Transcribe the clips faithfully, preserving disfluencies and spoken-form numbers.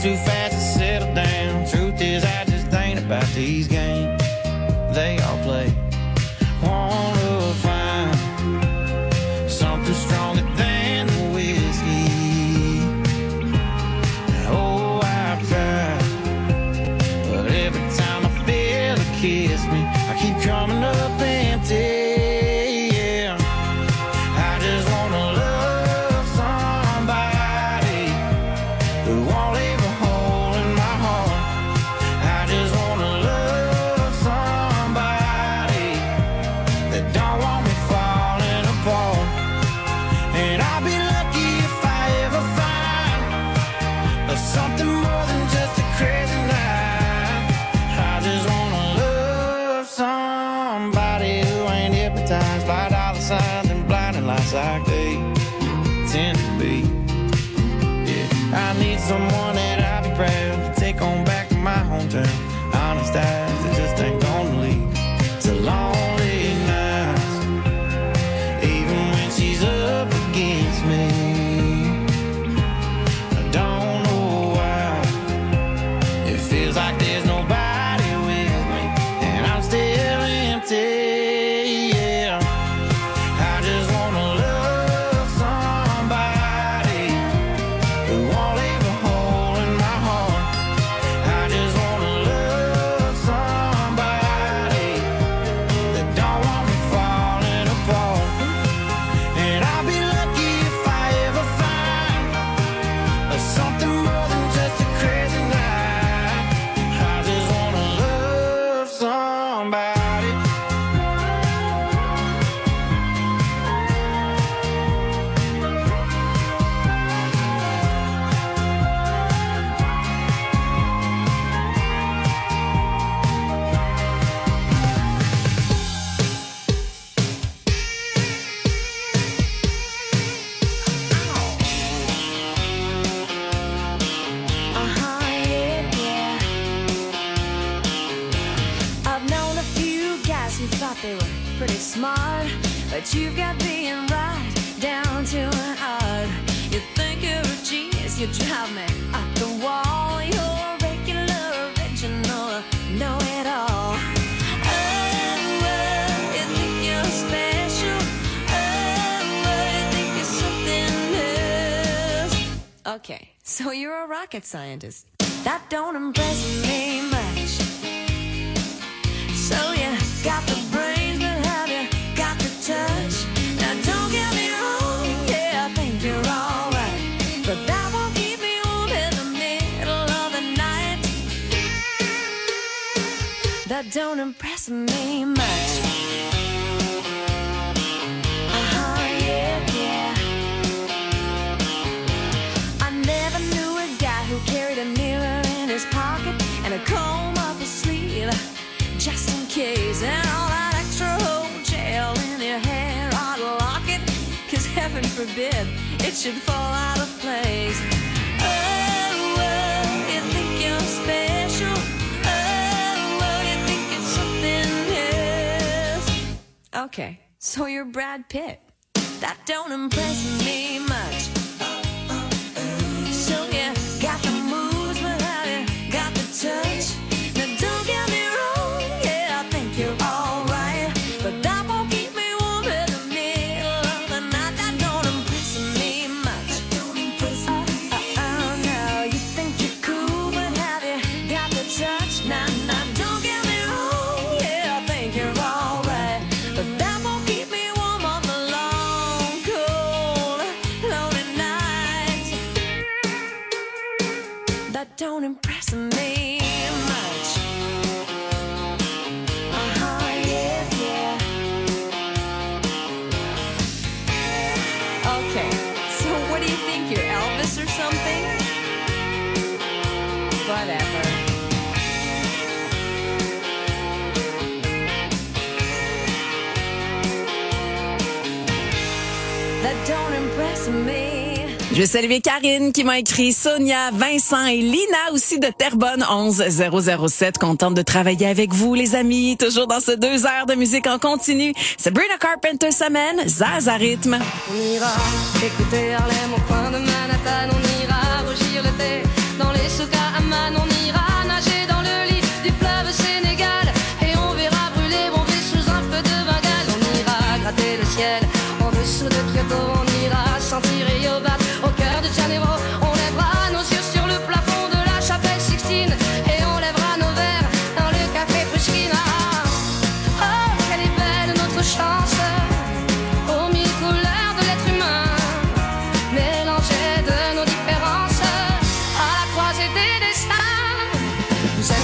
too fast to settle down. Truth is, I just ain't about these games they all play. Wanna find something stronger than the whiskey. Oh, I've tried, but every time I feel it kiss me, I keep coming up empty. Like they tend to be. Yeah, I need someone that I'll be proud to take on back to my hometown. Honest eyes that just ain't gonna leave. It's a lonely night, even when she's up against me. I don't know why it feels like there's nobody with me, and I'm still empty. But you've got being right down to an art. You think you're a genius, you drive me up the wall. You're a regular, original, know-it-all. Oh, oh, you think you're special. Oh, oh, you think you're something else. Okay, so you're a rocket scientist. That don't impress me much. So you got the brains, but have you got the touch? Now don't get me wrong, yeah, I think you're alright, but that won't keep me warm in the middle of the night. That don't impress me much. Uh-huh, yeah, yeah. I never knew a guy who carried a mirror in his pocket and a comb up his sleeve, just in case, and all that extra whole gel in your hair, I'd lock it, cause heaven forbid it should fall out of place. Oh, oh, you think you're special. Oh, oh, you think it's something else. Okay, so you're Brad Pitt. That don't impress me much. So you got the moves, but have you got the touch? Now don't get me wrong, yeah, I think you're alright, but that won't keep me warm in the middle of the night. That don't impress me much. Uh, uh, oh no, you think you're cool, but have you got the touch? Nah, nah, don't get me wrong, yeah, I think you're alright, but that won't keep me warm on the long, cold, lonely nights. That don't impress me much. Uh-huh, yeah, yeah. Okay, so what do you think, you're Elvis or something? Whatever. That don't impress me. Je veux saluer Karine qui m'a écrit, Sonia, Vincent et Lina aussi de Terrebonne, onze zéro zéro sept. Contente de travailler avec vous, les amis. Toujours dans ce deux heures de musique en continu. Sabrina Carpenter semaine, Zaz à rythme. On ira écouter Harlem au coin de Manhattan. On ira rougir l'été dans les souks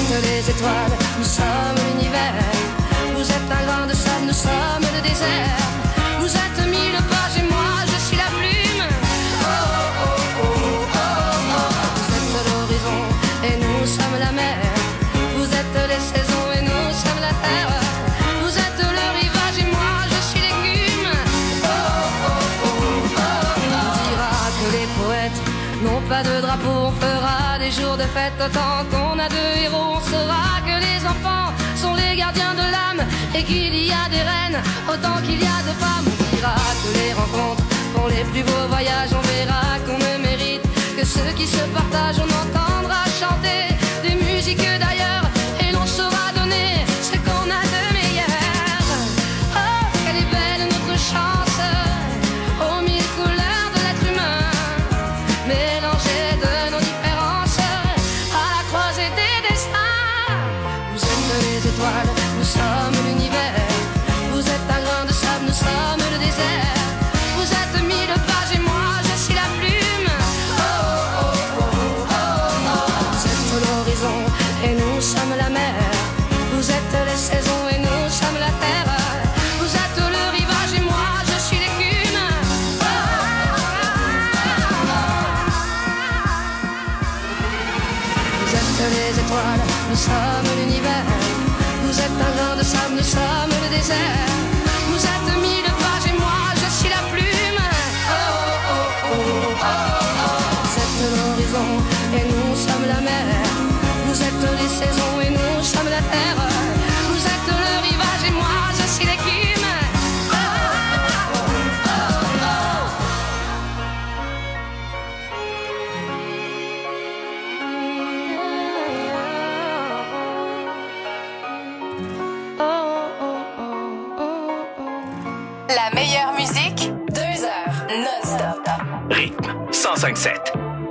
êtes les étoiles, nous sommes l'univers. Vous êtes un grain de sable, nous sommes le désert. Vous êtes mille pages et moi je suis la plume. Oh oh oh oh oh oh. Vous êtes l'horizon et nous sommes la mer. Vous êtes les saisons et nous sommes la terre. Vous êtes le rivage et moi je suis l'écume. Oh oh oh oh oh. On dira que les poètes n'ont pas de drapeau, on fera des jours de fête autant qu'on a de héros. On saura que les enfants sont les gardiens de l'âme et qu'il y a des reines autant qu'il y a de femmes. On dira que les rencontres font les plus beaux voyages. On verra qu'on ne mérite que ceux qui se partagent. On entendra chanter des musiques d'ailleurs et l'on saura donner ce qu'on a de meilleur. Oh, quelle est belle notre chance aux mille couleurs de l'être humain, mélangées de nos différences à la croisée des destins. Vous êtes les étoiles, nous sommes l'univers. Vous êtes un grain de sable, nous sommes le désert. Vous êtes mille pages et moi je suis la plume. Oh oh oh oh oh oh. Vous êtes l'horizon et nous sommes la mer. Vous êtes les saisons et nous sommes la terre. Vous êtes le rivage et moi je suis l'écume. Oh, oh, oh, oh. Vous êtes les étoiles, nous sommes l'univers. Vous êtes un grain de sable, nous sommes le désert. Vous êtes mille pages et moi je suis la plume. Oh oh oh oh oh. Vous êtes l'horizon et nous sommes la mer. Vous êtes les saisons et nous sommes la terre. Vous êtes le rivage et moi je suis l'écume. Oh oh oh La meilleure musique, deux heures non-stop. Rythme cent cinq sept.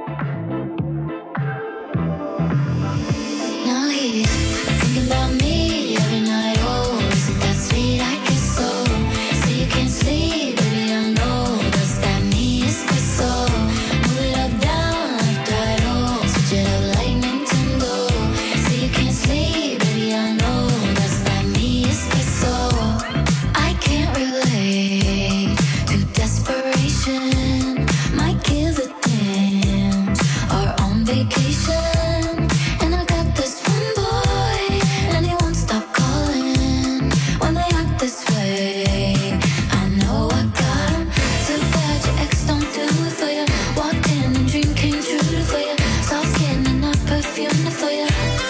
Now he's thinking about me every night. Oh, isn't that sweet? I guess so. So you can't sleep, baby, I know. Does that mean it's for so? Move it up, down, left, right, oh. Switch it up like Nintendo. So you can't sleep, baby, I know. Does that mean it's for so? I can't relate to desperation. Might give a damn or on vacation. And I got this one boy, and he won't stop calling when they act this way. I know I got him. Too bad your ex don't do it for you. Walked in and dream came true for you. Soft skin and not perfume for you.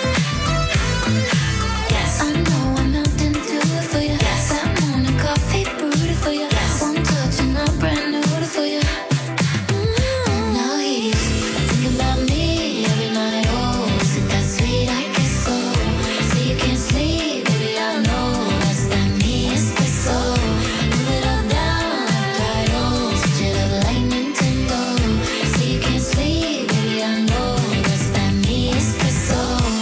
Yes, I know I'm out and do it for you. Yes, that morning coffee brewed it for you. Yes, one touch and I'm brand new for you. Mm. Now he's thinking about me every night. Oh, isn't that sweet? I guess so. So you can't sleep, baby, I know. Does that mean it's for so? Move it up, down, left, right, oh. Switch it up like Nintendo. So you can't sleep, baby, I know. Does that mean it's for so?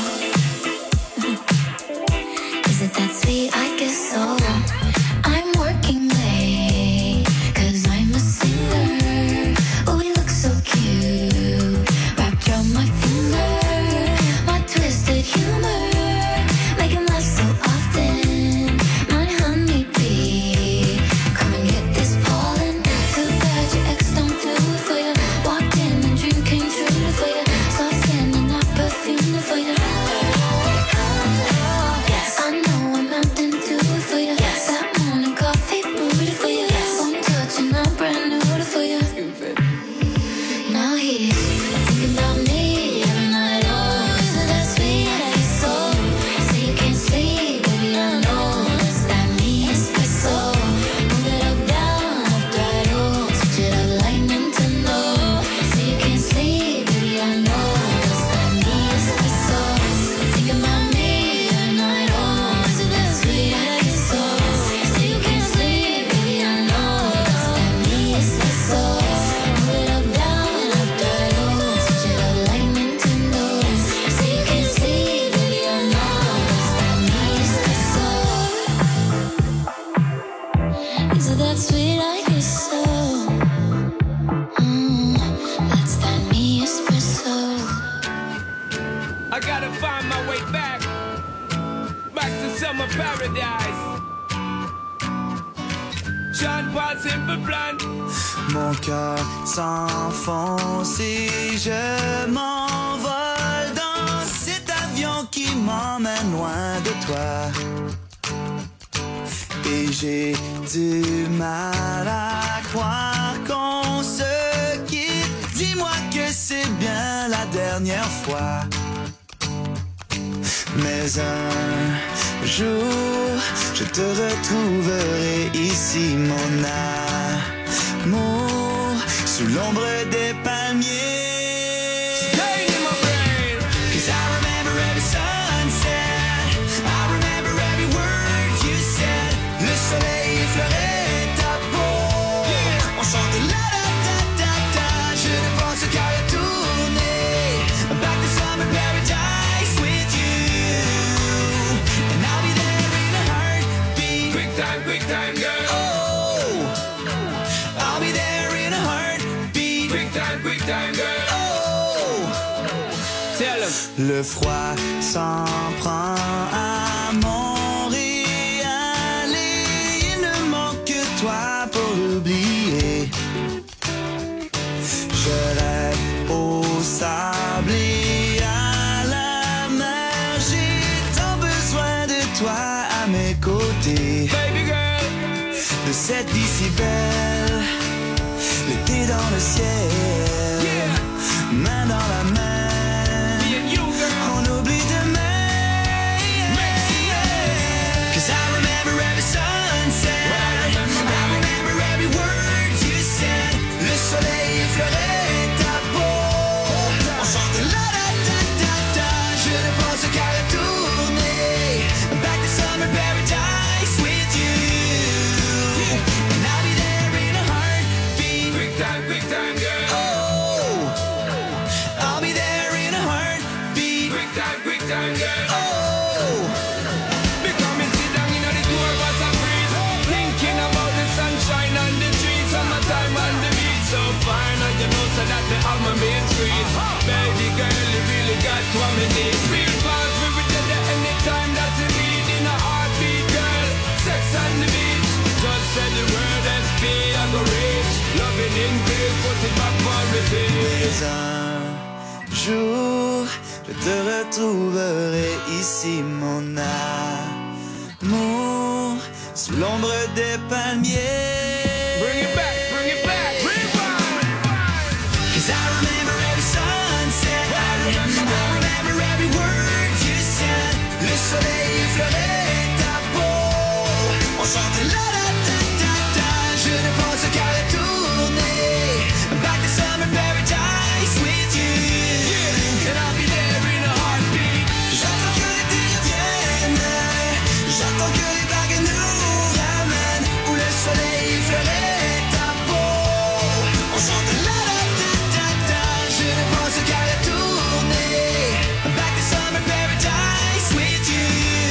Is it that sweet? I guess so. I'm working late, cause I'm a singer. Oh, we look so cute, wrapped around my finger. My twisted humor, make him laugh so often. My honeybee, come and get this pollen. Too bad your ex don't do it for you. Walked in and dream came true for you. Soft skin and not perfume for you. Yes, I know I'm out and do it for you. Yes, that morning coffee brewed it for you. Yes, one touch and I'm brand new for you. Now he's thinking about me every night. Oh, isn't that sweet? I guess so. So you can't sleep, baby, I know. Does that mean it's for so? Move it up, down, left, right, oh. Switch it up like Nintendo. So you can't sleep, baby, I know. Does that mean it's for so? Thinking about me every night. Oh, isn't that sweet? I guess so. So you can't sleep, baby, I know. Does that mean it's for so? Move it up, down, left, right, oh. Switch it up like Nintendo. So you can't sleep, baby, I know. Does that mean it's for so? Is it that sweet? I guess so. Mm, that's that me espresso. I gotta find my way back. Summer paradise. John Paul Simple Plan. Mon cœur s'enfonce et je m'envole dans cet avion qui m'emmène loin de toi. Et j'ai du mal à croire qu'on se quitte. Dis-moi que c'est bien la dernière fois. Mais un jour, je te retrouverai ici, mon amour, sous l'ombre des palmiers. Stay in my brain. 'Cause I remember every sunset, I remember every word you said. Le soleil effleurait ta peau, yeah. On chante la da da da da. Je ne pense qu'à retourner back to summer paradise with you. And I'll be there in a heartbeat. Quick time, quick time, girl. Oh, I'll be there in a heartbeat. Quick time, quick time, girl. Oh, Tell 'em. le froid s'en prend à Montréal et il ne manque que toi pour l'oublier. Je rêve au sable et à la mer. J'ai tant besoin de toi à mes côtés. Baby girl. De cette vie si belle, l'été dans le ciel, Yeah. main dans la main. Me and you, girl. On oublie demain. Cause I remember every sunset, I remember I remember every word you said. Le soleil effleurait ta peau, on chante la da da da da. Je ne pense qu'à retourner back to summer paradise with you. And I'll be there in a heartbeat. Quick time, quick time, girl. Oh, I'll be there in a heartbeat. Quick time, quick time, girl. Oh, Becoming sit down in the tour bus and breeze. Thinking about the sunshine and the trees. Summertime on the beach. So fine, and you know so that the album being sweet. Baby girl, you really got what me need. Feel fast, we will tell you anytime that you need. In a heartbeat, girl. Sex on the beach. Just say the word S P, I go reach. Loving in peace, put it back on repeat. mais un jour, je te retrouverai ici, mon amour, sous l'ombre des palmiers. Bring it back, bring it back, rewind. 'Cause I remember every sunset, I remember, I remember every word you said. Le soleil effleurait ta peau, on chante la da da da da. Je ne pense qu'à retourner back to summer paradise with you. And I'll be there in a heartbeat. J'attends que l'été revienne, j'attends que les vagues nous ramènent, où le soleil effleurait ta peau, on chante la da da da da. Je ne pense qu'à retourner back to summer paradise with you.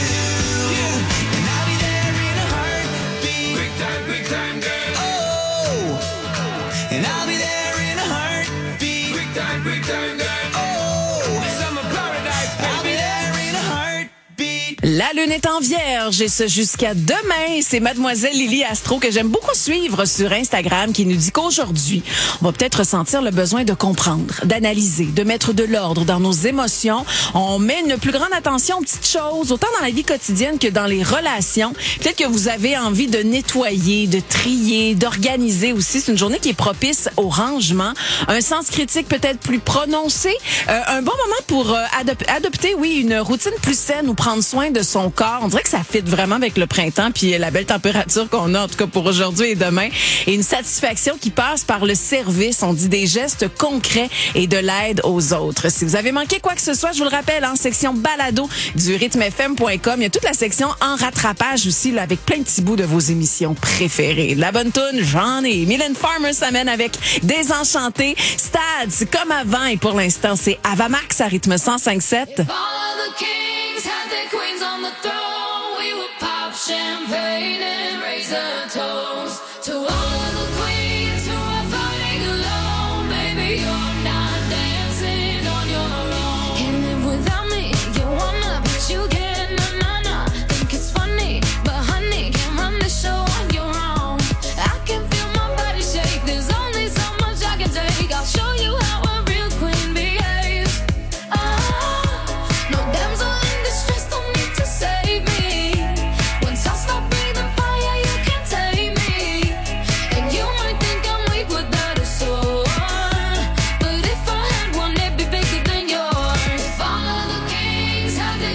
And I'll be there in a heartbeat. Quick time, quick time, girl. Oh, and I'll be there in a heartbeat. Quick time, quick time, girl. Oh, Summer paradise, I'll be baby. there in a heartbeat. La lune est en vierge et ce jusqu'à demain. C'est Mademoiselle Lily Astro que j'aime beaucoup suivre sur Instagram qui nous dit qu'aujourd'hui, on va peut-être ressentir le besoin de comprendre, d'analyser, de mettre de l'ordre dans nos émotions. On met une plus grande attention aux petites choses, autant dans la vie quotidienne que dans les relations. Peut-être que vous avez envie de nettoyer, de trier, d'organiser aussi. C'est une journée qui est propice au rangement. Un sens critique peut-être plus prononcé. Euh, un bon moment pour euh, adop- adopter, oui, une routine plus saine ou prendre soin de son corps. On dirait que ça fit vraiment avec le printemps puis la belle température qu'on a, en tout cas pour aujourd'hui et demain. Et une satisfaction qui passe par le service. On dit des gestes concrets et de l'aide aux autres. Si vous avez manqué quoi que ce soit, je vous le rappelle, en section balado du rythme f m point com, il y a toute la section en rattrapage aussi, là, avec plein de petits bouts de vos émissions préférées. De la bonne toune, j'en ai. Mylène Farmer s'amène avec Désenchanté. Stade, c'est comme avant et pour l'instant, c'est Avamax à rythme cent cinq sept. All of the kings had their queens on the throne. We would pop champagne and raise a toast to all of the queens who are fighting alone. Baby, you're not dancing on your own. Can't live without me. You wanna, but you can't. Nah, nah, nah. Think it's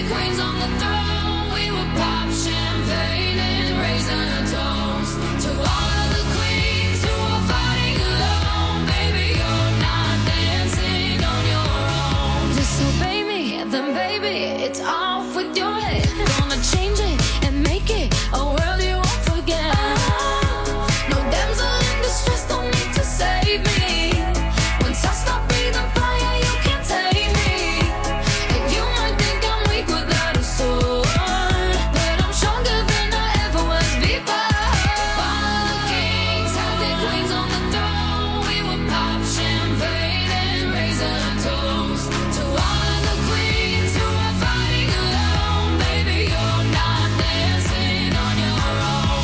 queens on the throne, we would pop champagne and raise a toast to all of the queens who are fighting alone. Baby, you're not dancing on your own. Disobey me, then baby, it's off with your head. Gonna change it and make it a world you won't forget. No damsel in distress, don't need to save me. Once I stop breathing fire, you can't take me. And you might think I'm weak without a sword, but I'm stronger than I ever was before. Follow the kings, have their queens on the throne. We would pop champagne and raise a toast to all of the queens who are fighting alone. Baby, you're not dancing on your own.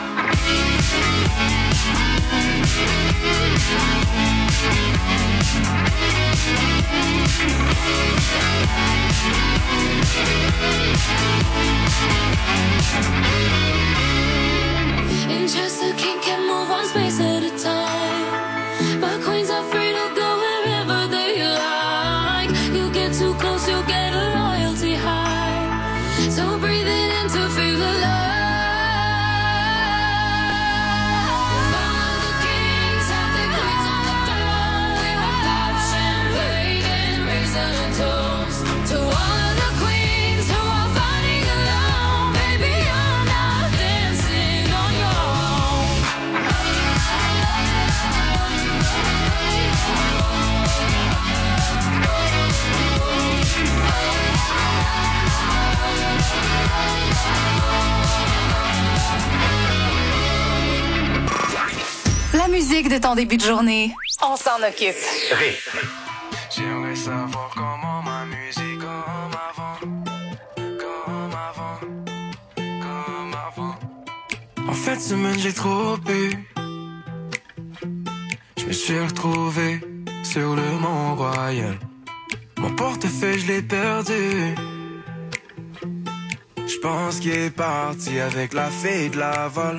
And just a king can move one space at a time, but queens are free to go wherever they like. You get too close, you get a royalty high. So breathe it in to feel alive. Follow the kings, have their queens on the throne. We will pop champagne and raise a toast to all of the queens who are fighting alone. Baby, you're not dancing on your own. La musique de ton début de journée, on s'en occupe. Ré. J'aimerais savoir comment ma musique comme avant, comme avant, comme avant. En fait, semaine j'ai trop bu. Je me suis retrouvé sur le Mont Royal. Mon portefeuille je l'ai perdu. Je pense qu'il est parti avec la fille de Laval.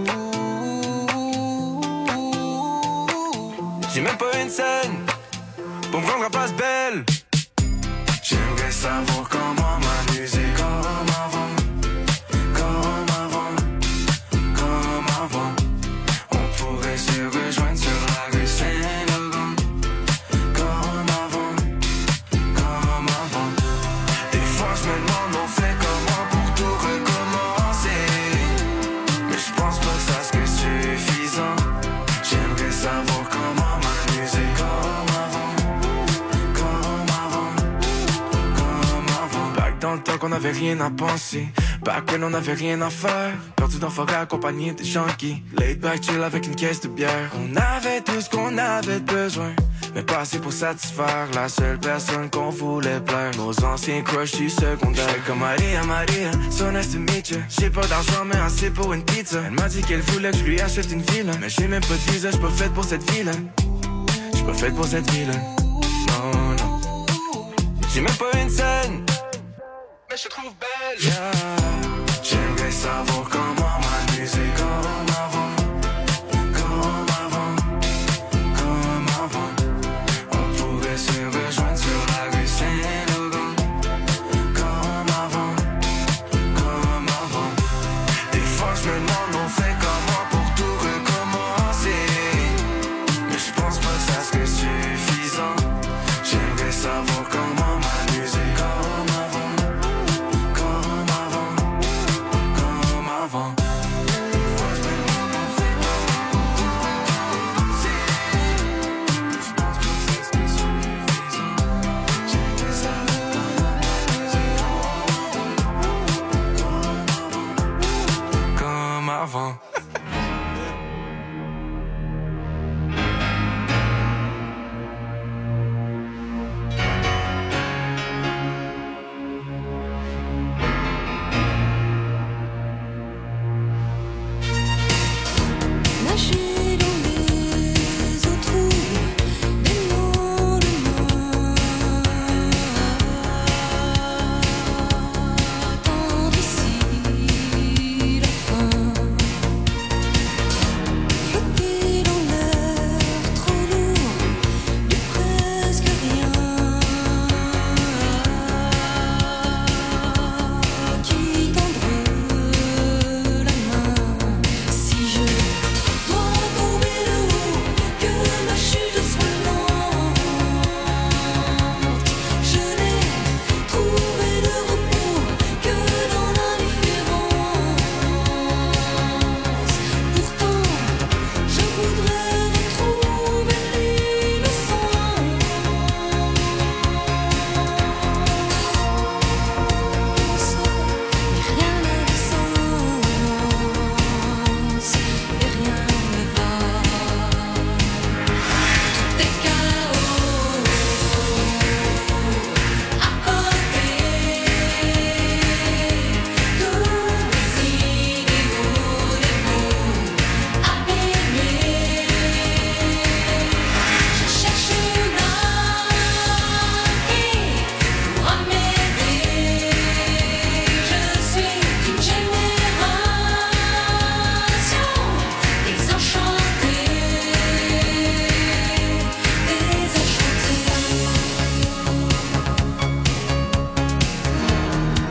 J'ai même pas une scène pour me rendre à Place Belle. J'aimerais savoir comment ma musique comme avant, comme avant, comme avant. On pourrait se rejoindre sur la rue Saint-Laurent, comme avant, comme avant. Des fois je me demande on fait comment pour tout recommencer, mais je pense pas que ça serait suffisant. J'aimerais savoir comment ma musique comme avant, comme avant, comme avant. Back dans le temps qu'on avait rien à penser, back when on avait rien à faire. Perdu dans forêt accompagné des junkies, laid back chill avec une caisse de bière. On avait tout ce qu'on avait besoin, mais pas assez pour satisfaire la seule personne qu'on voulait plaire. Nos anciens crushs du secondaire. J'étais comme Maria, Maria, so nice to meet you. J'ai pas d'argent mais assez pour une pizza. Elle m'a dit qu'elle voulait que je lui achète une ville, mais j'ai même pas de visa, j'suis pas faite pour cette ville. J'suis pas faite pour cette ville. Non, non. J'ai même pas une scène, mais je te trouve belle. Yeah. J'aimerais savoir comment ma musique comme avant, comme avant, comme avant. On pourrait se rejoindre sur la rue Saint-Laurent, comme avant, comme avant. Des fois je me demande on fait comment pour tout recommencer, mais je pense pas que ça serait suffisant. J'aimerais savoir comment ma musique comme avant, comme avant, comme avant. Des fois je me demande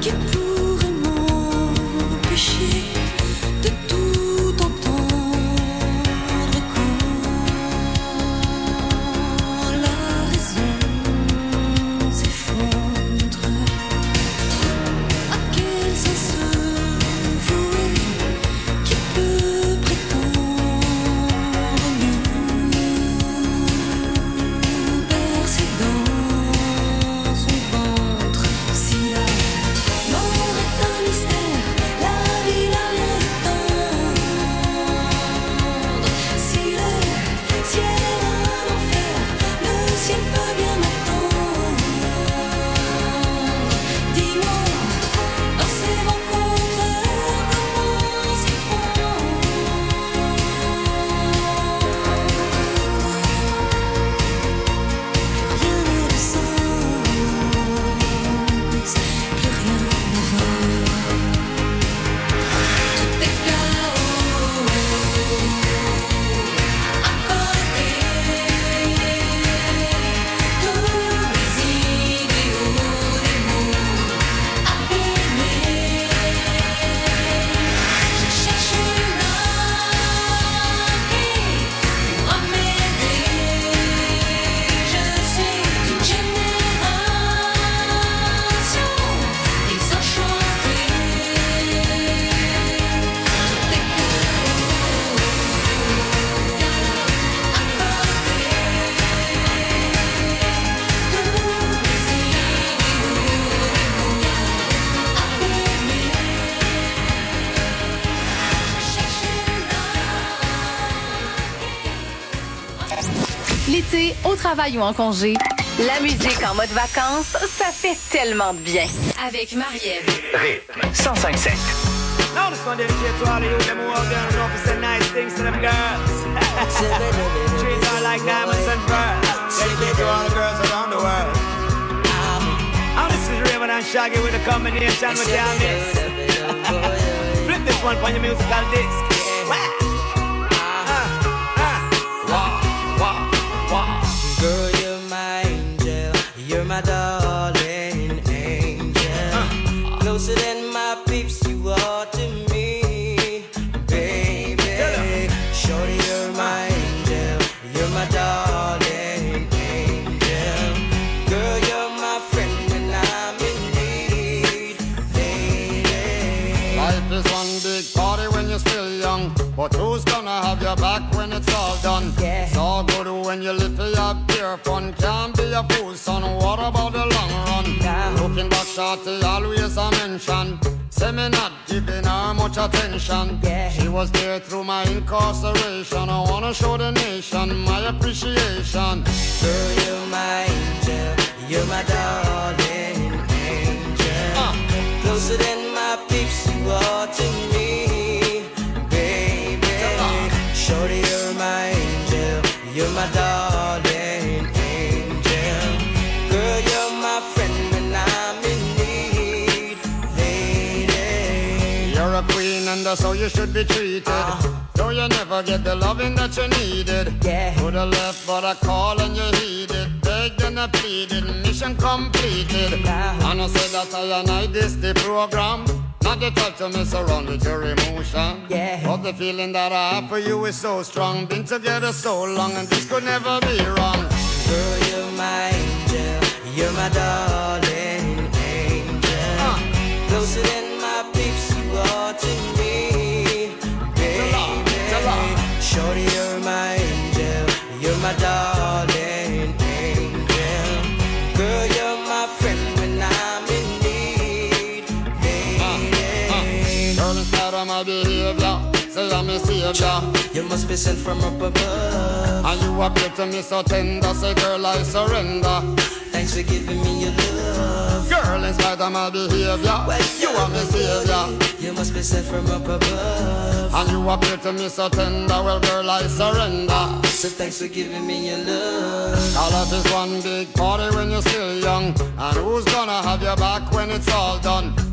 qui pourrait m'empêcher de tout entendre quand la raison s'effondre. À quel sens se vouer? Qui peut prétendre mieux bercer dans son ventre? Si la mort est un mystère, la vie n'a rien d'attendre. Si le ciel est un enfer, le ciel peut bien m'attendre. Dis-moi, dans ces rencontres, comment s'y prendre? Rien n'a de sens, plus rien ne va. Tout est chaos à côté. Tous les idéaux des mots abîmés. Je cherche une main pour m'aider. Je suis d'une génération désenchantée. Tout est L'été, au travail ou en congé, la musique en mode vacances, ça fait tellement de bien. Avec Marie-Ève. Rythme cent cinq sept. Now this one dedicated to all of you them who out there and know if you say nice things to them girls. Treat her like diamonds and pearls. Dedicated to all the girls around the world. Now this is Raven and Shaggy with a combination with your mix. Flip this one on your musical disc. Wow. Girl, you're my angel, you're my darling angel. Uh, Closer than my peeps, you are to me, baby. Shorty, you're my angel, you're my darling angel. Girl, you're my friend when I'm in need, lady. Life is one big party when you're still young, but who's gonna have your back when it's all done? Yeah. It's all good when you live for your pure fun. Can't be a fool, son. What about the long run? Yeah. Looking back, shorty, always a mention. Say me not giving her much attention. Yeah. She was there through my incarceration. I wanna show the nation my appreciation. Girl, you're my angel, you're my darling angel. Uh. Closer than my peeps, you are to me, baby. Shorty, you're my angel, you're my darling angel. Girl, you're my friend when I'm in need, lady. You're a queen and that's how you should be treated. Uh. Though you never get the loving that you needed. Yeah. Could have left but I call and you heeded. Begged and I pleaded, mission completed. Yeah. And I said that I and I this the program. Not the type to mess around with your emotion. Yeah. But the feeling that I have for you is so strong. Been together so long and this could never be wrong. Girl, you're my angel, you're my darling angel. Uh. Closer than my peeps, you are to me, baby. Tell her. Shorty, you're my angel, you're my darling angel. Girl, you're my friend when I'm in need, lady. Girl, in spite of my behavior, say I'm a savior. You must be sent from up above. And you appear to me so tender. Say girl, I surrender. Thanks for giving me your love. Girl, in spite of my behavior, you are my savior. You must be sent from up above. And you appear to me so tender. Well, girl, I surrender. So thanks for giving me your love. All of is one big party when you're still young. And who's gonna have your back when it's all done?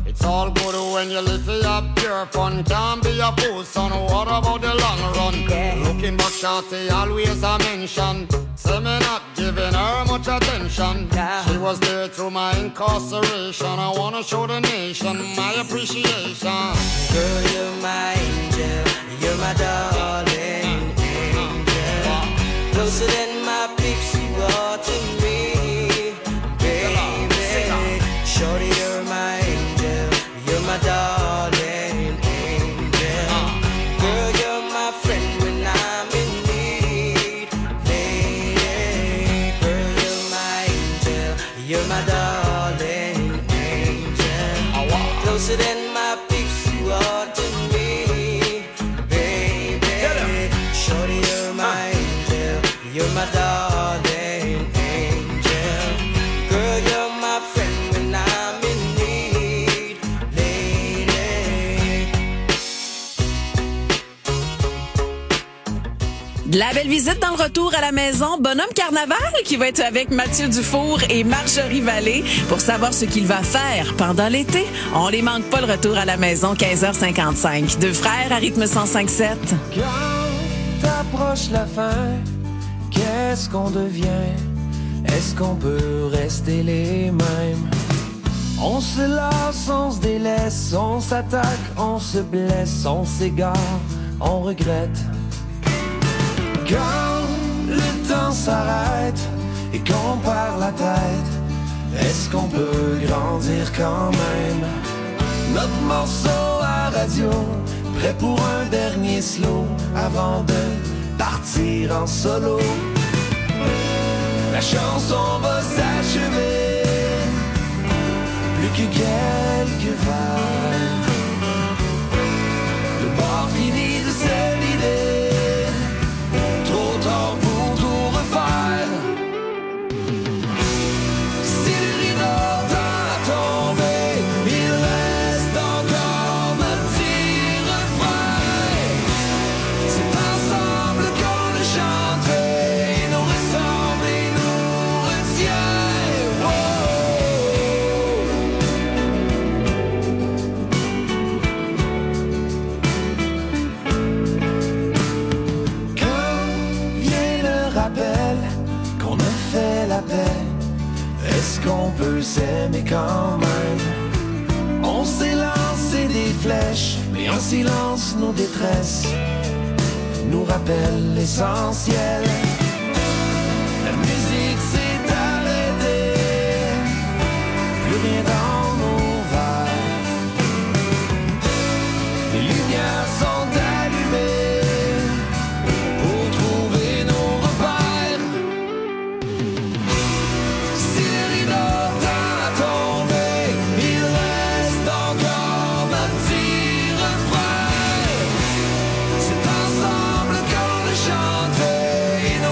It's all good when you live for your pure fun. Can't be a fool, son. What about the long run? Yeah. Looking back, Shanty always a mention. Say me not giving her much attention. Yeah. She was there through my incarceration. I wanna show the nation my appreciation. Girl, you're my angel. You're my darling angel. Closer than my peeps, you are to me, baby. Shorty, you're my angel. You're my darling angel. Girl, you're my friend when I'm in need, lady. Girl, you're my angel. You're my darling angel. Closer than my peeps, you are to me, baby. Shorty, you're my angel. You're my darling angel. Girl, you're my friend when I'm in need, lady. De la belle visite dans le retour à la maison. Bonhomme Carnaval qui va être avec Mathieu Dufour et Marjorie Vallée pour savoir ce qu'il va faire pendant l'été. On les manque pas, le retour à la maison, quinze heures cinquante-cinq. Deux frères à rythme cent cinq sept. Quand approche la fin, qu'est-ce qu'on devient? Est-ce qu'on peut rester les mêmes? On se lasse, on se délaisse, on s'attaque, on se blesse, on s'égare, on regrette. Quand le temps s'arrête et qu'on perd la tête, est-ce qu'on peut grandir quand même? Notre morceau à radio, prêt pour un dernier slow avant de partir en solo. La chanson va s'achever, plus que quelques vagues. Le bord fini de se vider, trop tard pour tout refaire. Si le rideau tend à tomber, il reste encore notre petit refrain. C'est ensemble qu'on le chante, il nous ressemble et nous retient. Quand vient le rappel qu'on a fait la paix, est-ce qu'on peut s'aimer quand même? On s'est lancé des flèches, mais en silence nos détresses nous rappellent l'essentiel. La musique s'est arrêtée, plus rien dans nos verres. Les lumières sont allumées pour trouver nos repères. Si le rideau tend à tomber, il reste encore notre petit refrain. C'est ensemble qu'on le chante et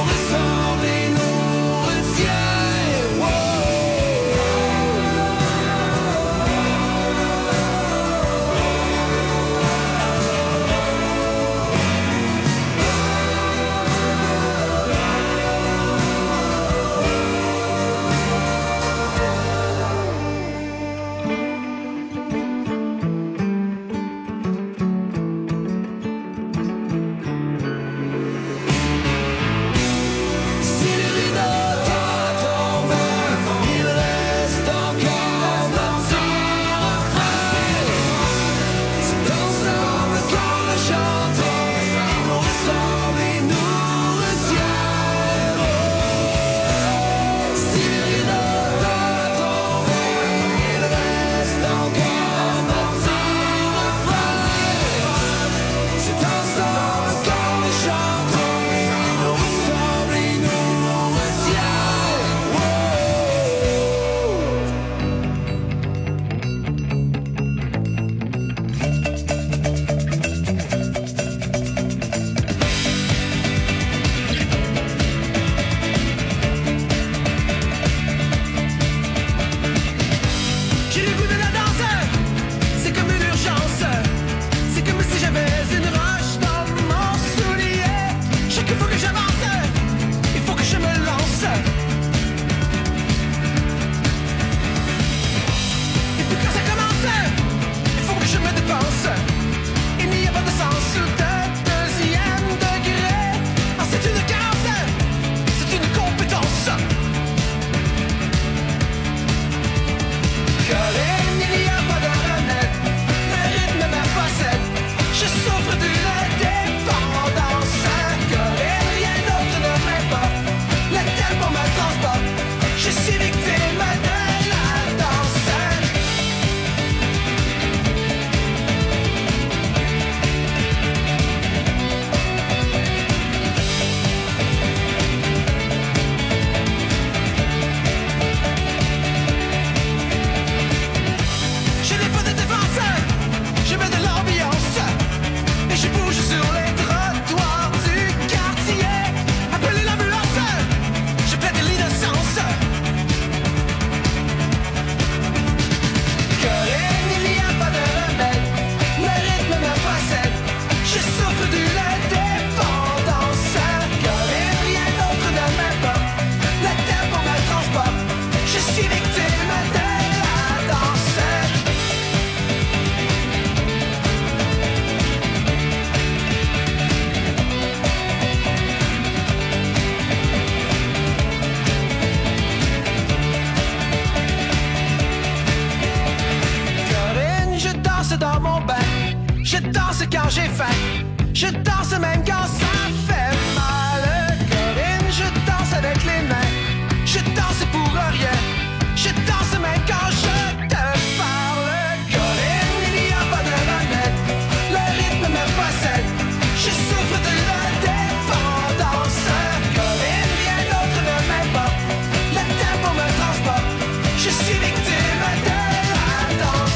quand j'ai faim. Je danse même quand ça fait mal. Corinne, je danse avec les mains. Je danse pour rien. Je danse même quand je te parle. Corinne, il n'y a pas de remède. Le rythme me possède. Je souffre de la dépendance. Corinne, rien d'autre ne m'importe. Le tempo me transporte. Je suis victime de la danse.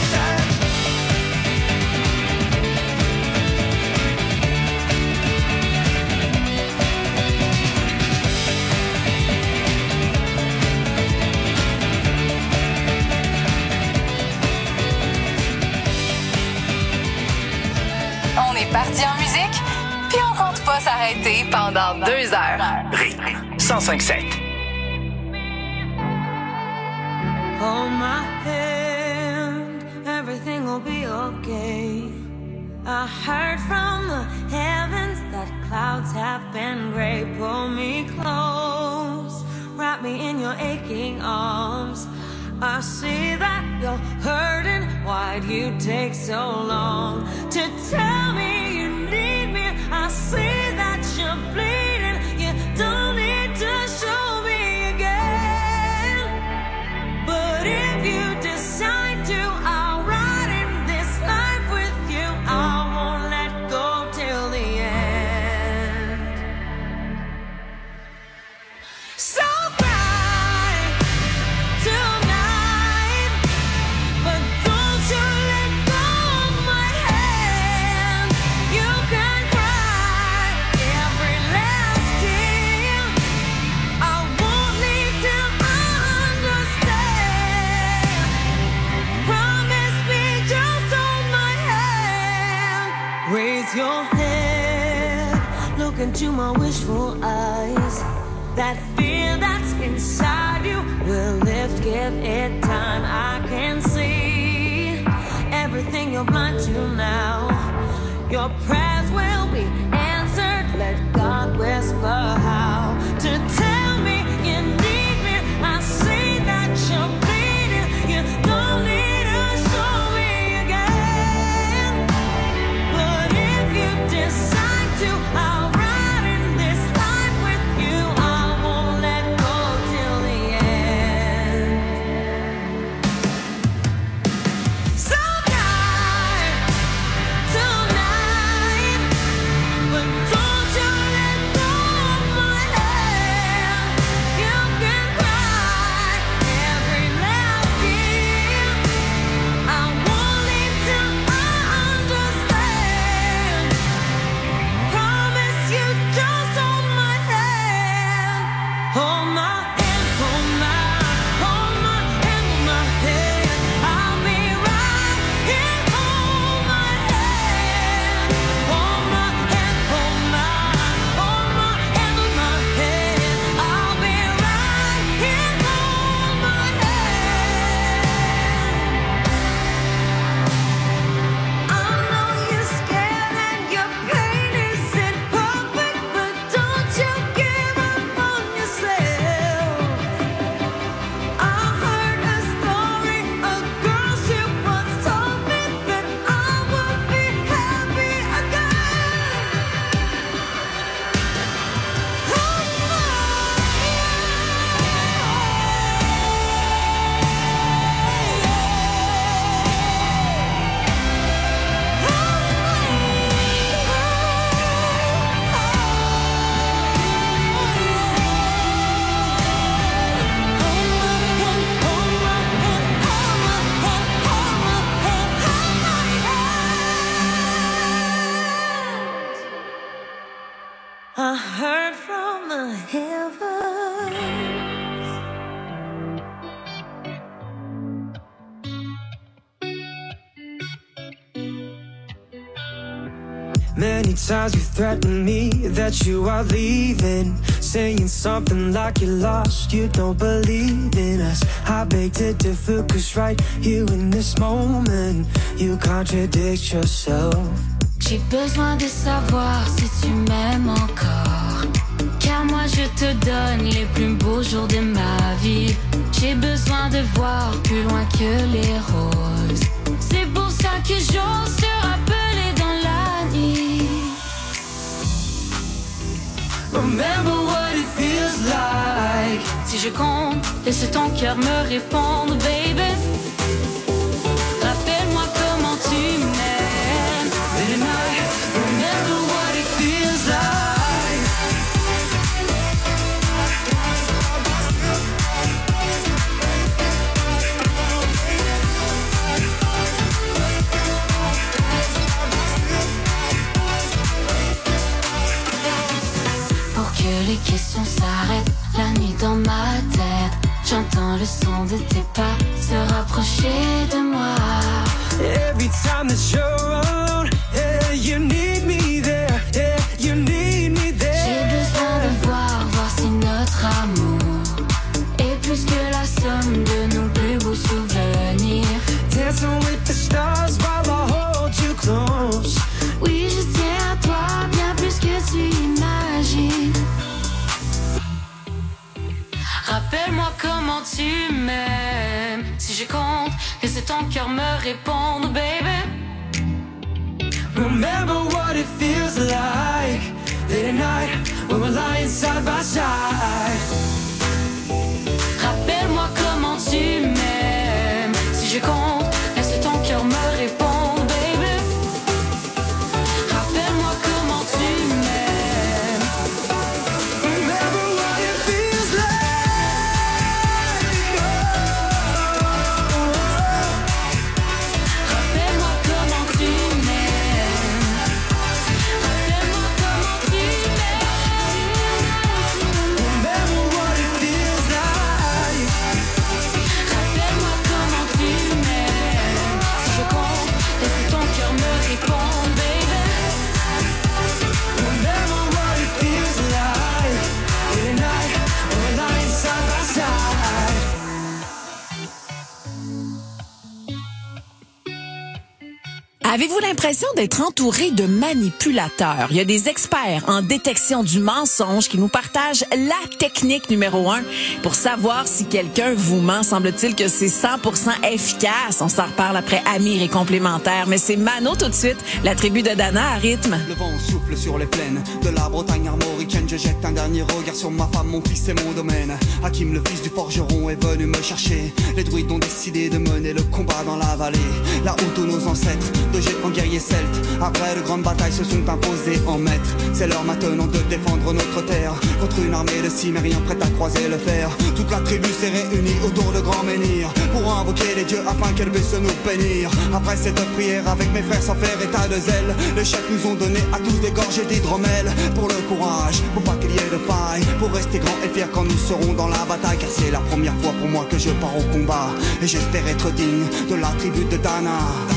On est parti en musique, puis on compte pas s'arrêter pendant deux heures. Rythme cent cinq sept. Hold my hand, everything will be okay. I heard from the heavens that clouds have been gray. Pull me close, wrap me in your aching arms. I see that you're hurting, why'd you take so long to tell me you need me? I see that you're bleeding, you don't need to show me again. But if you decide to, I'll ride in this life with you. I won't let go till the end. So cry tonight, but don't you let go of my hand. You can cry every last tear. I won't leave till I understand. Promise me, just hold my hand. Raise your head, look into my wishful eyes. That fear that's inside you will lift, give it time. I can see everything you're blind to now. Your prayers will be answered. Let God whisper how to tell me you need me. I see that you're bleeding. You don't need to show me again. But if you decide to, I'll ride in this life with you. I won't let go till the end. So cry tonight, but don't you let go of my hand. You can cry every last tear. I won't leave till I understand. Promise you, just hold my hand. Hold my hand, hold my, hold my hand, hold my hand. I'll be right here. Hold my hand, hold my hand, hold my, hold my hand, hold my hand. I'll be right here. Hold my hand. I know you're scared and your pain isn't perfect, but don't you give up on yourself. I heard a story, a girl she once told me that I would be happy again. Hold I heard from the heavens. Many times you threatened me that you are leaving, saying something like you're lost, you don't believe in us. I beg to differ, cause right here in this moment, you contradict yourself. J'ai besoin de savoir si tu m'aimes encore, car moi je te donne les plus beaux jours de ma vie. J'ai besoin de voir plus loin que les roses. C'est pour ça que j'ose te rappeler dans la nuit. je compte, laisse ton cœur me répondre, baby. Rappelle-moi comment tu m'aimes. And I remember what it feels like. Pour que les questions s'arrêtent, la nuit dans ma tête, j'entends le son de tes pas se rapprocher de moi. Every time that you're around, yeah, you need me there, yeah, you need me there. J'ai besoin de voir, voir si notre amour est plus que la somme de nos plus beaux souvenirs. Dancing with the stars while I hold you close. Oui, je tiens à toi bien plus que tu imagines. Rappelle-moi comment tu m'aimes. Si je compte, laisse ton cœur me répondre, baby. Remember what it feels like late at night when we're lying side by side. Rappelle-moi comment tu m'aimes. Si je compte, laisse ton cœur me répondre, baby. Rappelle-moi comment tu m'aimes. Remember what it feels like. Rappelle-moi comment tu m'aimes. Rappelle-moi comment tu m'aimes. Remember what it feels like. Rappelle-moi comment tu m'aimes. Si je compte, laisse ton cœur me répondre, baby. Remember what it feels like late at night when we're lying side by side. Avez-vous l'impression d'être entouré de manipulateurs? Il y a des experts en détection du mensonge qui nous partagent la technique numéro un pour savoir si quelqu'un vous ment. Semble-t-il que c'est cent pour cent efficace. On s'en reparle après Amir et complémentaire. Mais c'est Mano tout de suite, la tribu de Dana à rythme. Le vent souffle sur les plaines de la Bretagne armoricaine. Je jette un dernier regard sur ma femme, mon fils et mon domaine. Hakim, le fils du forgeron, est venu me chercher. Les druides ont décidé de mener le combat dans la vallée, là où tous nos ancêtres de géants guerriers celtes, après de grandes batailles, se sont imposés en maîtres. C'est l'heure maintenant de défendre notre terre contre une armée de cimériens prête à croiser le fer. Toute la tribu s'est réunie autour de grands menhirs pour invoquer les dieux afin qu'elle puisse nous bénir. Après cette prière avec mes frères sans faire état de zèle, les chefs nous ont donné à tous des gorgées d'hydromel. Pour le courage, pour pas qu'il y ait de faille, pour rester grand et fier quand nous serons dans la bataille. Car c'est la première fois pour moi que je pars au combat, et j'espère être digne de la tribu de Dana.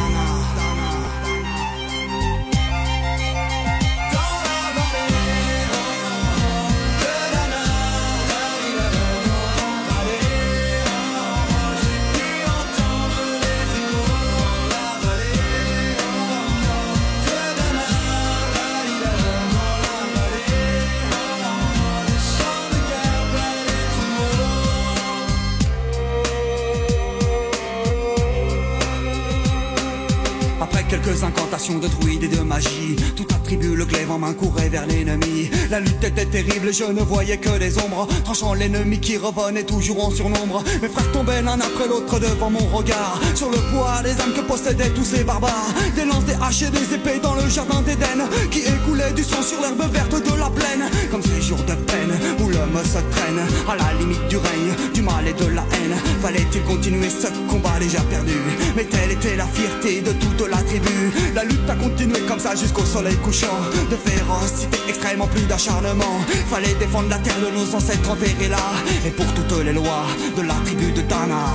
Quelques incantations de druides et de magie, toute la tribu, le glaive en main, courait vers l'ennemi. La lutte était terrible, je ne voyais que des ombres, tranchant l'ennemi qui revenait toujours en surnombre. Mes frères tombaient l'un après l'autre devant mon regard, sur le poids des âmes que possédaient tous ces barbares. Des lances, des haches et des épées dans le jardin d'Éden, qui écoulait du sang sur l'herbe verte de la plaine. Comme ces jours de peine où l'homme se traîne à la limite du règne, du mal et de la haine. Fallait-il continuer ce combat déjà perdu? Mais telle était la fierté de toute la tribu. La lutte a continué comme ça jusqu'au soleil couchant. De férocité extrême en plus d'acharnement. Fallait défendre la terre de nos ancêtres enterrés là, et pour toutes les lois de la tribu de Dana.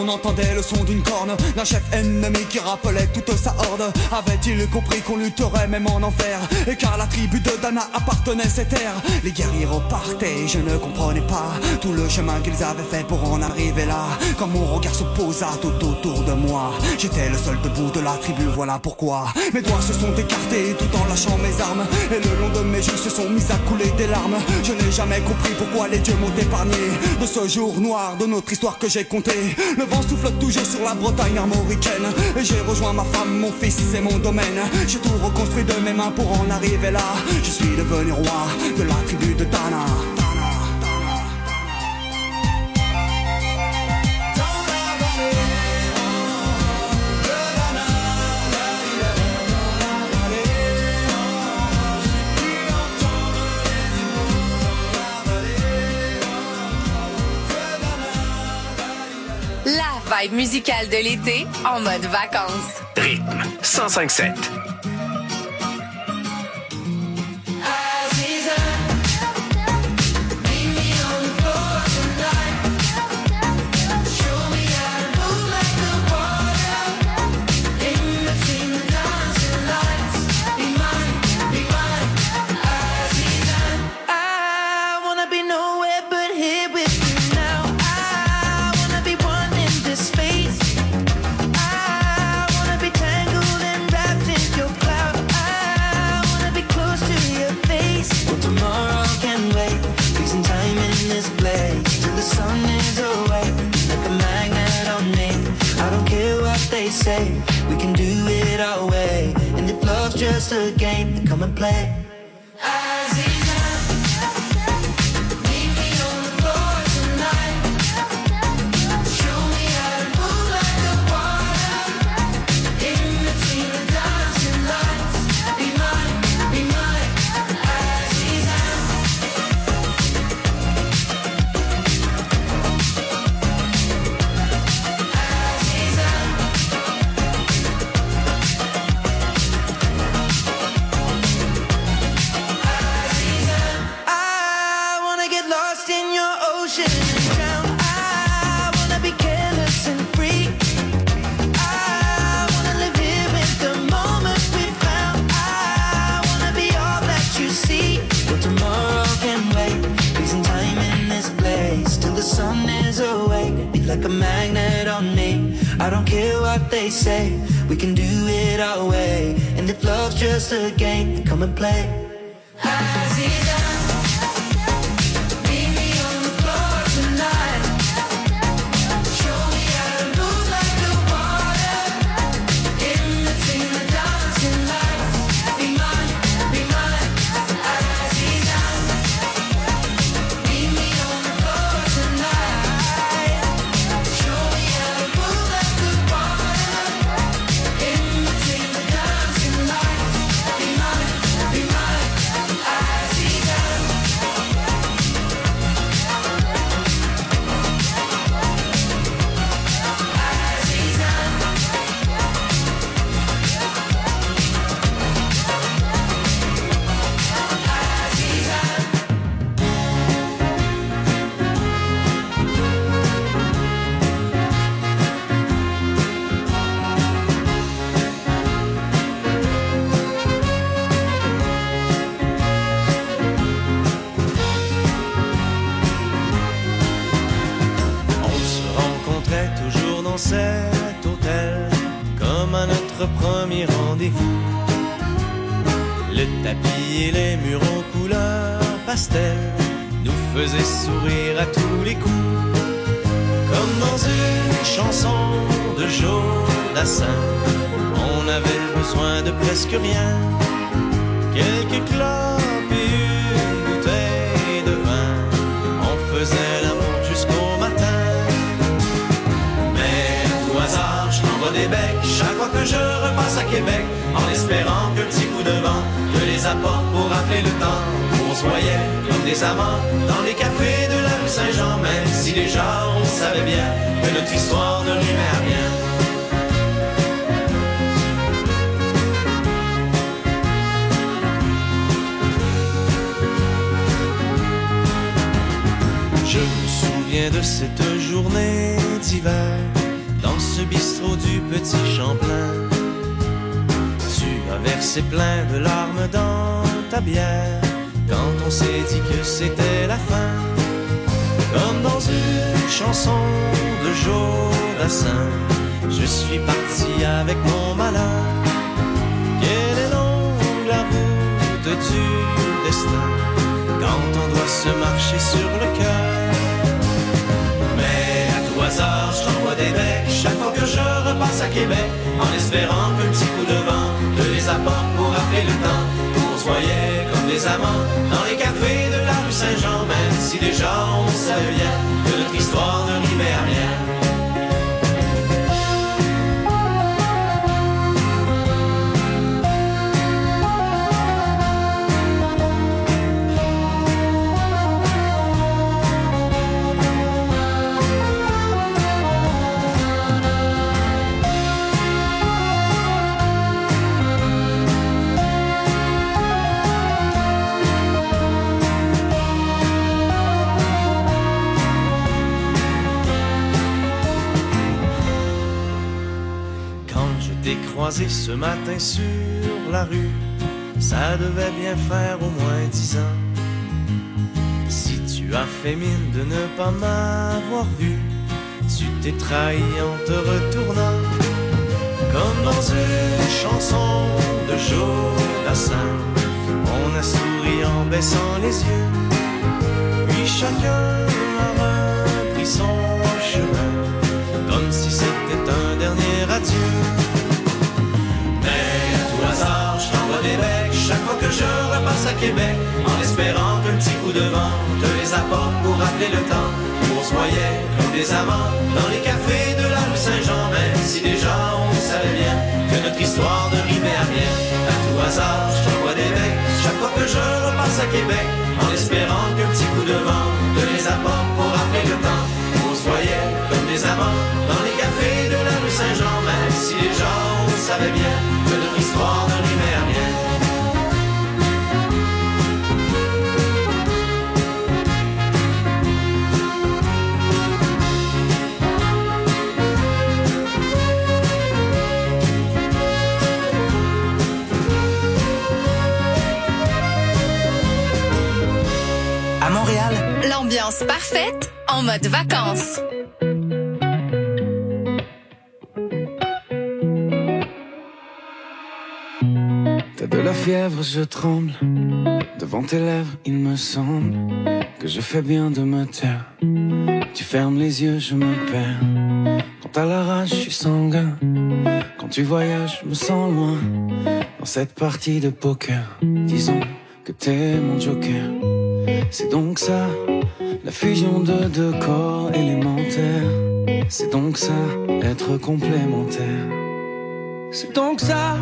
on entendait le son d'une corne, d'un chef ennemi qui rappelait toute sa horde. Avait-il compris qu'on lutterait même en enfer, et car la tribu de Dana appartenait à ces terres. Les guerriers repartaient, je ne comprenais pas tout le chemin qu'ils avaient fait pour en arriver là. Quand mon regard se posa tout autour de moi, j'étais le seul debout de la tribu, voilà pourquoi mes doigts se sont écartés tout en lâchant mes armes, et le long de mes joues se sont mis à couler des larmes. Je n'ai jamais compris pourquoi les dieux m'ont épargné de ce jour noir de notre histoire que j'ai compté. Le vent souffle toujours sur la Bretagne armoricaine, et j'ai rejoint ma femme, mon fils et mon domaine. J'ai tout reconstruit de mes mains pour en arriver là. Je suis devenu roi de la tribu de Dana. La vibe musicale de l'été en mode vacances. Rythme cent cinq sept. Say we can do it our way, and if love's just a game, then come and play. Like a magnet on me, I don't care what they say, we can do it our way, and if love's just a game, then come and play. Aziza, meet me on the floor tonight. Show me how to move like the water, in between the dancing lights. Be mine, be mine, Aziza. Meet me on the floor tonight. Cet hôtel, comme à notre premier rendez-vous, le tapis et les murs aux couleurs pastel nous faisaient sourire à tous les coups, comme dans une chanson de Jodassin. On avait besoin de presque rien, quelques clopes et une bouteille de vin. On faisait l'amour jusqu'au matin. Je t'envoie des becs chaque fois que je repasse à Québec, en espérant qu'un petit coup de vent te les apporte pour rappeler le temps où on se voyait comme des amants dans les cafés de la rue Saint-Jean, même si déjà on savait bien que notre histoire ne rimait à rien. Je me souviens de cette journée d'hiver, ce bistrot du Petit Champlain. Tu as versé plein de larmes dans ta bière quand on s'est dit que c'était la fin. Comme dans une chanson de Jodassin, je suis parti avec mon malheur. Quelle est longue la route du destin quand on doit se marcher sur le cœur. Mais à tout hasard, je t'envoie des becs chaque fois que je repasse à Québec, en espérant qu'un petit coup de vent te les apporte pour rappeler le temps où on se voyait comme des amants dans les cafés de la rue Saint-Jean. Même si déjà on savait bien que notre histoire ne rimait à rien. Croisé ce matin sur la rue, ça devait bien faire au moins dix ans. Si tu as fait mine de ne pas m'avoir vu, tu t'es trahi en te retournant. Comme dans une chanson de Jodassin, on a souri en baissant les yeux, puis chacun a repris son chemin, comme si c'était un dernier adieu. Je t'envoie des becs chaque fois que je repasse à Québec, en espérant qu'un petit coup de vent te les apporte pour rappeler le temps où on se voyait comme des amants dans les cafés de la rue Saint-Jean. Même si déjà on savait bien que notre histoire ne rimait à rien. À tout hasard, je t'envoie des becs chaque fois que je repasse à Québec, en espérant qu'un petit coup de vent te les apporte pour rappeler le temps où on se voyait comme des amants dans les cafés de la rue Saint-Jean. Même si déjà on savait bien que notre histoire ne rimait à rien. À Montréal, l'ambiance parfaite en mode vacances. T'as de la fièvre, je tremble. Devant tes lèvres, il me semble que je fais bien de me taire. Tu fermes les yeux, je me perds. Quand t'as la rage, je suis sanguin. Quand tu voyages, je me sens loin. Dans cette partie de poker, disons que t'es mon joker. C'est donc ça, la fusion de deux corps élémentaires. C'est donc ça, être complémentaire. C'est donc ça,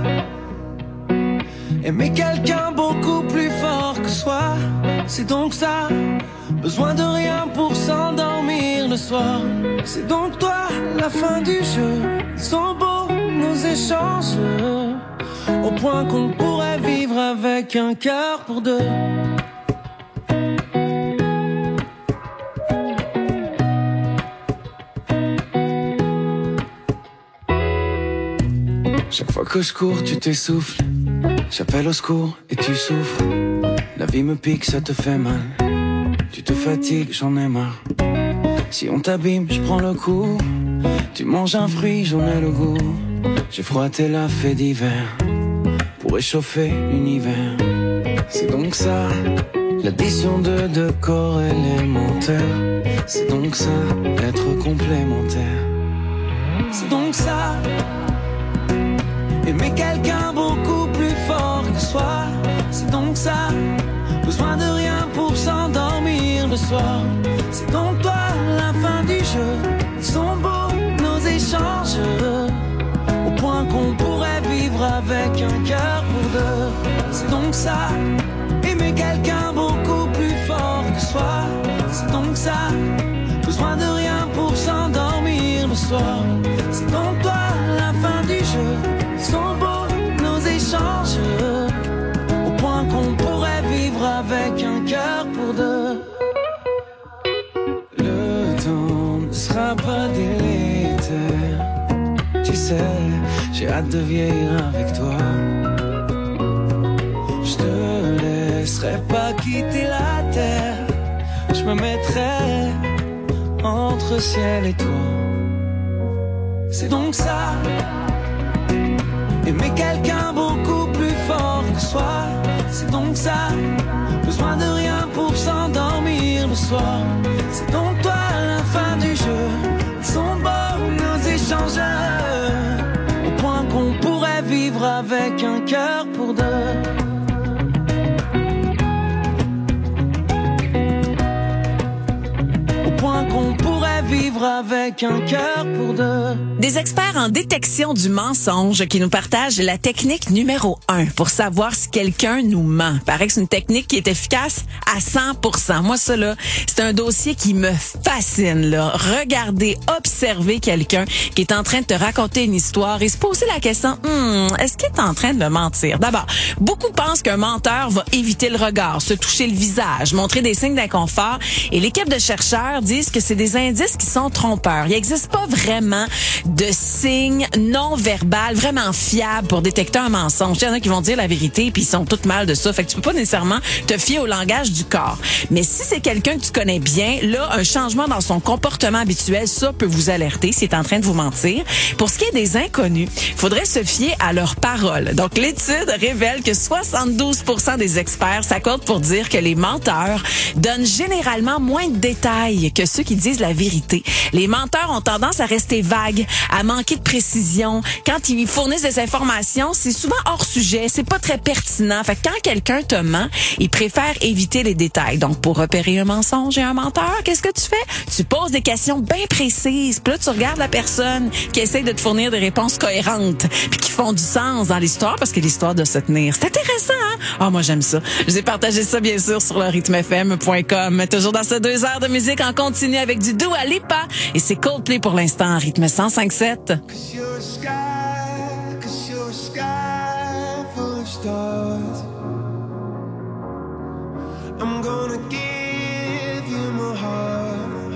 aimer quelqu'un beaucoup plus fort que soi. C'est donc ça, besoin de rien pour s'endormir le soir. C'est donc toi, la fin du jeu. Ils sont beaux nos échanges, au point qu'on pourrait vivre avec un cœur pour deux. Chaque fois que je cours, tu t'essouffles. J'appelle au secours et tu souffres. La vie me pique, ça te fait mal. Tu te fatigues, j'en ai marre. Si on t'abîme, je prends le coup. Tu manges un fruit, j'en ai le goût. J'ai froissé la fée d'hiver pour réchauffer l'univers. C'est donc ça, l'addition de deux corps élémentaires. C'est donc ça, être complémentaire. C'est donc ça, aimer quelqu'un beaucoup plus fort que soi. C'est donc ça, besoin de rien pour s'endormir le soir. C'est donc toi, la fin du jeu. Ils sont beaux nos échanges, au point qu'on pourrait vivre avec un cœur pour deux. C'est donc ça, aimer quelqu'un beaucoup plus fort que soi. C'est donc ça, besoin de rien pour s'endormir le soir. C'est donc toi, la fin du jeu. Ils sont beaux nos échanges, au point qu'on pourrait vivre avec un cœur pour deux. Le temps ne sera pas délétère sais, j'ai hâte de vieillir avec toi. Je te laisserai pas quitter la terre. Je me mettrai entre ciel et toi. C'est donc ça, aimer quelqu'un beaucoup plus fort que soi. C'est donc ça, besoin de rien pour s'endormir le soir. C'est donc toi la fin du jeu. Ils sont beaux nos échanges, au point qu'on pourrait vivre avec un cœur pour deux. Qu'on pourrait vivre avec un cœur pour deux. Des experts en détection du mensonge qui nous partagent la technique numéro un pour savoir si quelqu'un nous ment. Paraît que c'est une technique qui est efficace à cent pour cent. Moi, ça, là, c'est un dossier qui me fascine, là. Regarder, observer quelqu'un qui est en train de te raconter une histoire et se poser la question, hmm, est-ce qu'il est en train de me mentir? D'abord, beaucoup pensent qu'un menteur va éviter le regard, se toucher le visage, montrer des signes d'inconfort, et l'équipe de chercheurs disent que c'est des indices qui sont trompeurs. Il n'existe pas vraiment de signes non verbal vraiment fiables pour détecter un mensonge. Il y en a qui vont dire la vérité puis ils sont toutes mal de ça. Fait que tu peux pas nécessairement te fier au langage du corps. Mais si c'est quelqu'un que tu connais bien, là, un changement dans son comportement habituel, ça peut vous alerter s'il est en train de vous mentir. Pour ce qui est des inconnus, il faudrait se fier à leurs paroles. Donc, l'étude révèle que soixante-douze pour cent des experts s'accordent pour dire que les menteurs donnent généralement moins de détails que ceux qui disent la vérité. Les menteurs ont tendance à rester vagues, à manquer de précision. Quand ils fournissent des informations, c'est souvent hors sujet, c'est pas très pertinent. Fait que quand quelqu'un te ment, il préfère éviter les détails. Donc, pour repérer un mensonge et un menteur, qu'est-ce que tu fais? Tu poses des questions bien précises. Puis là, tu regardes la personne qui essaie de te fournir des réponses cohérentes puis qui font du sens dans l'histoire parce que l'histoire doit se tenir. C'est intéressant, hein? Ah, moi, j'aime ça. Je vous ai partagé ça, bien sûr, sur le rythme f m point com. Toujours dans ces deux heures de musique en continu avec du Dua Lipa. Et c'est Coldplay pour l'instant en rythme cent cinq sept. I'm gonna give you my heart.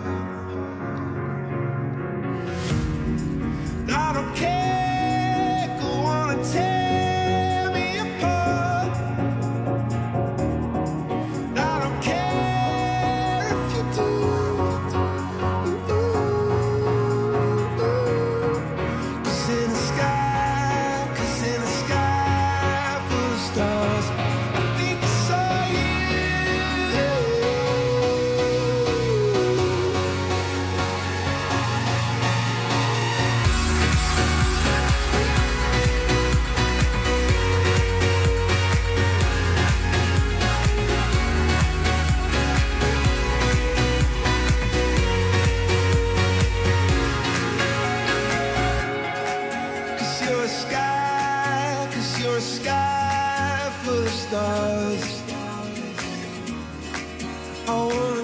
I don't care, go on and tear me apart. I don't care if you do. Cause in the sky, cause in the sky full of stars, I think I saw you. Cause you're a sky, cause you're a sky full of stars. I wanna